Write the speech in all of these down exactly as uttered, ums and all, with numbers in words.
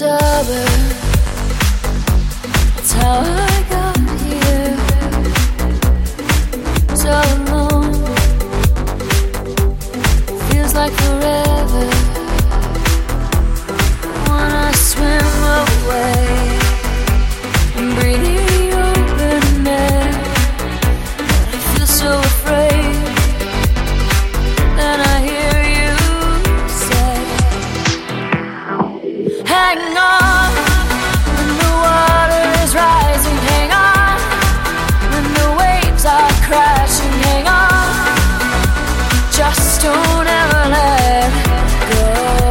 stubborn. That's how I got here. So alone, feels like forever. Wanna swim away and breathe the open air. I feel so afraid. Then I hear you say, hang on when the water is rising. Hang on when the waves are crashing. Hang on, just don't ever let go.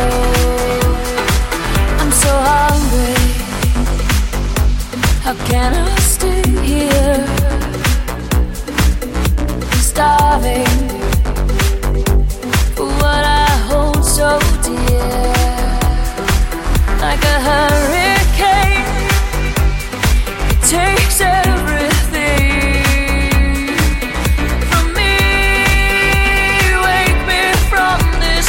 I'm so hungry. How can I stay here? I'm starving for what I hold so dear. Like a hurricane, it takes everything from me. Wake me from this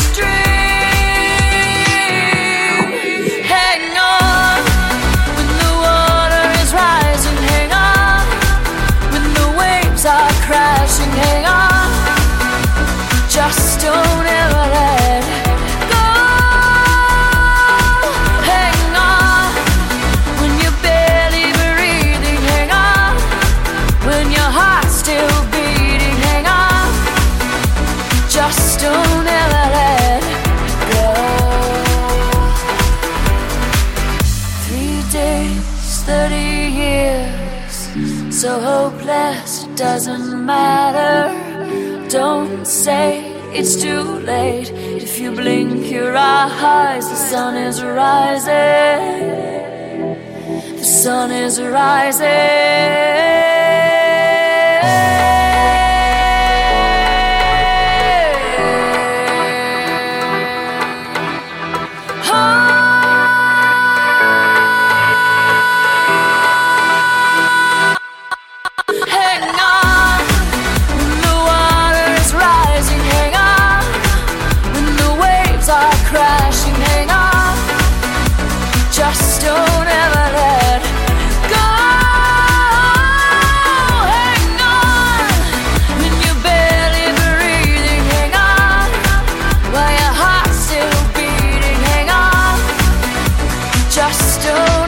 dream. Hang on when the water is rising. Hang on when the waves are crashing. Hang on, just don't ever let go. Hang on when you're barely breathing. Hang on when your heart's still beating. Hang on, just don't ever let go. Three days, thirty years, so hopeless, it doesn't matter. Don't say it's too late. If you blink your eyes, the sun is rising. The sun is rising. Hang on when the water is rising. Hang on when the waves are crashing. Hang on, just don't ever let go. Hang on when you're barely breathing. Hang on while your heart's still beating. Hang on, just don't